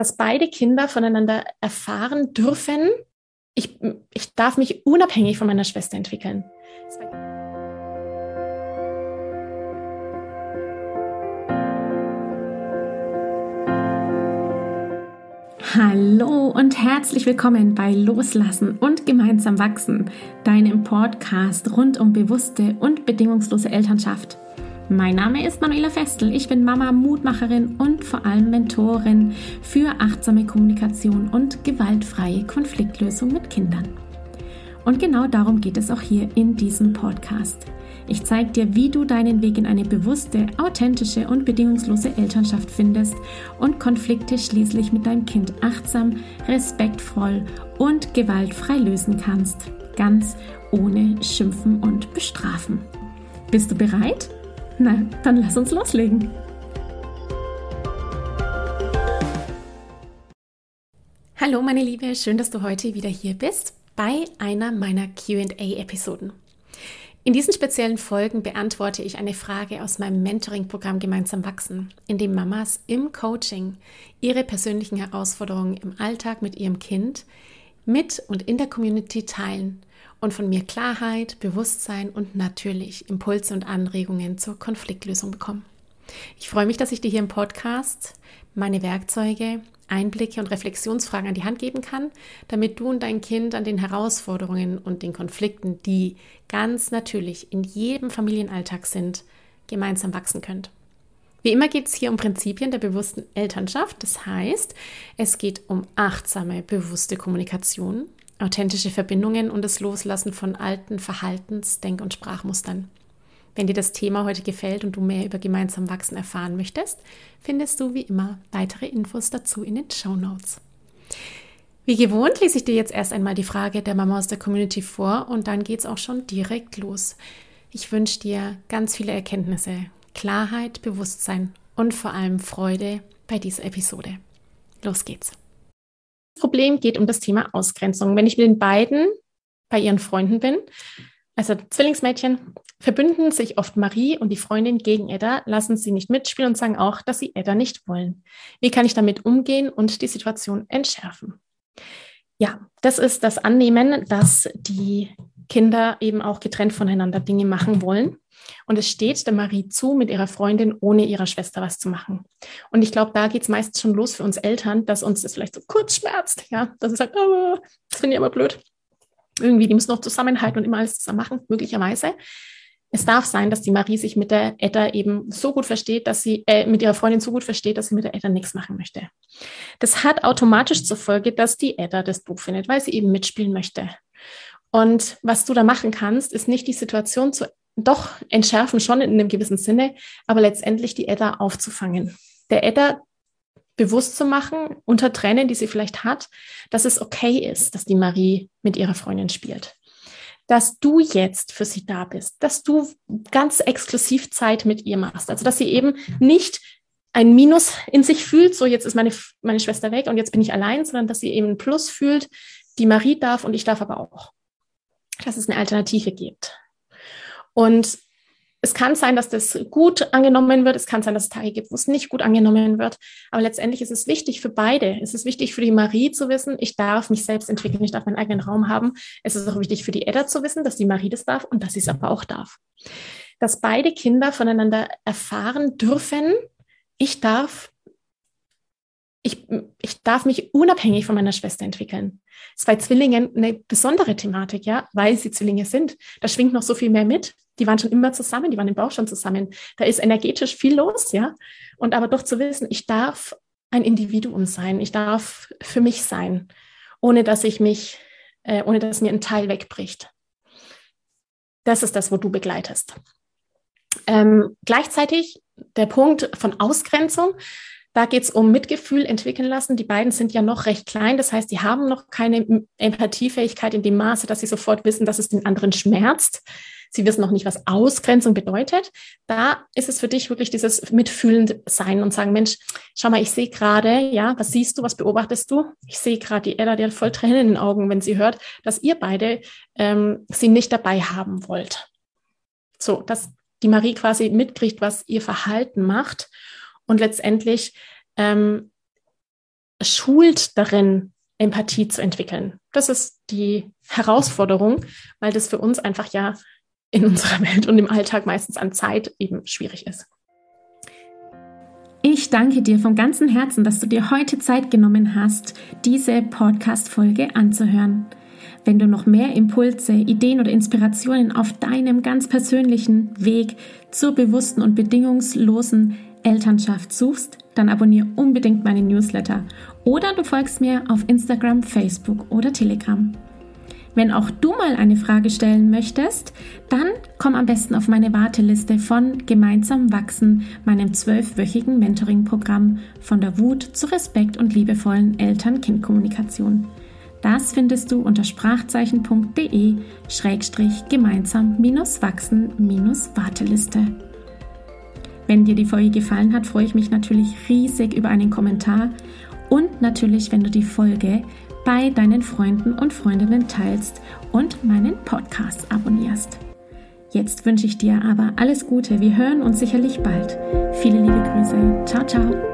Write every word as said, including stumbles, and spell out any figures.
dass beide Kinder voneinander erfahren dürfen, ich, ich darf mich unabhängig von meiner Schwester entwickeln. Hallo und herzlich willkommen bei Loslassen und gemeinsam wachsen, deinem Podcast rund um bewusste und bedingungslose Elternschaft. Mein Name ist Manuela Festel, ich bin Mama, Mutmacherin und vor allem Mentorin für achtsame Kommunikation und gewaltfreie Konfliktlösung mit Kindern. Und genau darum geht es auch hier in diesem Podcast. Ich zeige dir, wie du deinen Weg in eine bewusste, authentische und bedingungslose Elternschaft findest und Konflikte schließlich mit deinem Kind achtsam, respektvoll und gewaltfrei lösen kannst. Ganz ohne Schimpfen und Bestrafen. Bist du bereit? Na, dann lass uns loslegen. Hallo meine Liebe, schön, dass du heute wieder hier bist bei einer meiner Q and A-Episoden. In diesen speziellen Folgen beantworte ich eine Frage aus meinem Mentoring-Programm Gemeinsam wachsen, in dem Mamas im Coaching ihre persönlichen Herausforderungen im Alltag mit ihrem Kind mit und in der Community teilen und von mir Klarheit, Bewusstsein und natürlich Impulse und Anregungen zur Konfliktlösung bekommen. Ich freue mich, dass ich dir hier im Podcast meine Werkzeuge, Einblicke und Reflexionsfragen an die Hand geben kann, damit du und dein Kind an den Herausforderungen und den Konflikten, die ganz natürlich in jedem Familienalltag sind, gemeinsam wachsen könnt. Wie immer geht es hier um Prinzipien der bewussten Elternschaft. Das heißt, es geht um achtsame, bewusste Kommunikation, authentische Verbindungen und das Loslassen von alten Verhaltens-, Denk- und Sprachmustern. Wenn dir das Thema heute gefällt und du mehr über gemeinsam wachsen erfahren möchtest, findest du wie immer weitere Infos dazu in den Shownotes. Wie gewohnt lese ich dir jetzt erst einmal die Frage der Mama aus der Community vor und dann geht es auch schon direkt los. Ich wünsche dir ganz viele Erkenntnisse, Klarheit, Bewusstsein und vor allem Freude bei dieser Episode. Los geht's. Das Problem geht um das Thema Ausgrenzung. Wenn ich mit den beiden bei ihren Freunden bin, also Zwillingsmädchen, verbünden sich oft Marie und die Freundin gegen Edda, lassen sie nicht mitspielen und sagen auch, dass sie Edda nicht wollen. Wie kann ich damit umgehen und die Situation entschärfen? Ja, das ist das Annehmen, dass die Kinder eben auch getrennt voneinander Dinge machen wollen. Und es steht der Marie zu, mit ihrer Freundin ohne ihrer Schwester was zu machen. Und ich glaube, da geht es meistens schon los für uns Eltern, dass uns das vielleicht so kurz schmerzt, ja, dass es sagt, oh, das finde ich aber blöd. Irgendwie, die müssen noch zusammenhalten und immer alles zusammen machen, möglicherweise. Es darf sein, dass die Marie sich mit der Edda eben so gut versteht, dass sie äh, mit ihrer Freundin so gut versteht, dass sie mit der Edda nichts machen möchte. Das hat automatisch zur Folge, dass die Edda das doof findet, weil sie eben mitspielen möchte. Und was du da machen kannst, ist nicht die Situation zu doch entschärfen, schon in einem gewissen Sinne, aber letztendlich die Edda aufzufangen. Der Edda bewusst zu machen, unter Tränen, die sie vielleicht hat, dass es okay ist, dass die Marie mit ihrer Freundin spielt. Dass du jetzt für sie da bist, dass du ganz exklusiv Zeit mit ihr machst. Also, dass sie eben nicht ein Minus in sich fühlt, so jetzt ist meine, meine Schwester weg und jetzt bin ich allein, sondern dass sie eben ein Plus fühlt, die Marie darf und ich darf aber auch. Dass es eine Alternative gibt. Und es kann sein, dass das gut angenommen wird. Es kann sein, dass es Tage gibt, wo es nicht gut angenommen wird. Aber letztendlich ist es wichtig für beide. Es ist wichtig für die Marie zu wissen, ich darf mich selbst entwickeln, ich darf meinen eigenen Raum haben. Es ist auch wichtig für die Edda zu wissen, dass die Marie das darf und dass sie es aber auch darf. Dass beide Kinder voneinander erfahren dürfen, ich darf, ich, ich darf mich unabhängig von meiner Schwester entwickeln. Das ist bei Zwillingen eine besondere Thematik, ja, weil sie Zwillinge sind. Da schwingt noch so viel mehr mit. Die waren schon immer zusammen, die waren im Bauch schon zusammen. Da ist energetisch viel los, ja. Und aber doch zu wissen, ich darf ein Individuum sein, ich darf für mich sein, ohne dass ich mich, äh, ohne dass mir ein Teil wegbricht. Das ist das, wo du begleitest. Ähm, gleichzeitig der Punkt von Ausgrenzung. Da geht es um Mitgefühl entwickeln lassen. Die beiden sind ja noch recht klein. Das heißt, die haben noch keine Empathiefähigkeit in dem Maße, dass sie sofort wissen, dass es den anderen schmerzt. Sie wissen noch nicht, was Ausgrenzung bedeutet. Da ist es für dich wirklich dieses mitfühlend sein und sagen, Mensch, schau mal, ich sehe gerade, ja, was siehst du, was beobachtest du? Ich sehe gerade die Edda, die hat voll Tränen in den Augen, wenn sie hört, dass ihr beide ähm, sie nicht dabei haben wollt. So, dass die Marie quasi mitkriegt, was ihr Verhalten macht und letztendlich ähm, schult darin, Empathie zu entwickeln. Das ist die Herausforderung, weil das für uns einfach ja in unserer Welt und im Alltag meistens an Zeit eben schwierig ist. Ich danke dir von ganzem Herzen, dass du dir heute Zeit genommen hast, diese Podcast-Folge anzuhören. Wenn du noch mehr Impulse, Ideen oder Inspirationen auf deinem ganz persönlichen Weg zur bewussten und bedingungslosen Elternschaft suchst, dann abonniere unbedingt meinen Newsletter oder du folgst mir auf Instagram, Facebook oder Telegram. Wenn auch du mal eine Frage stellen möchtest, dann komm am besten auf meine Warteliste von Gemeinsam wachsen, meinem zwölfwöchigen Mentoring-Programm von der Wut zu Respekt und liebevollen Eltern-Kind-Kommunikation. Das findest du unter sprachzeichen.de schrägstrich gemeinsam minus wachsen minus Warteliste. Wenn dir die Folge gefallen hat, freue ich mich natürlich riesig über einen Kommentar und natürlich, wenn du die Folge bei deinen Freunden und Freundinnen teilst und meinen Podcast abonnierst. Jetzt wünsche ich dir aber alles Gute. Wir hören uns sicherlich bald. Viele liebe Grüße. Ciao, ciao.